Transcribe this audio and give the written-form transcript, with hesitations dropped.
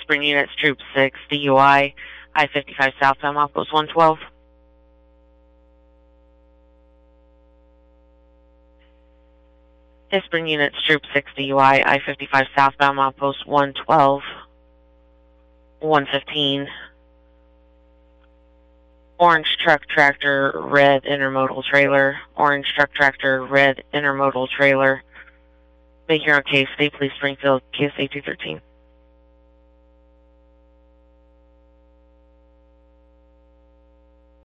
Spring Units, Troop 6, DUI, I-55 southbound, milepost 112. Spring Units, Troop 6, DUI, I-55 southbound, milepost 112, 115. Orange truck tractor, red intermodal trailer. Orange truck tractor, red intermodal trailer. Big Hero Cave, State Police Springfield, KSA 213.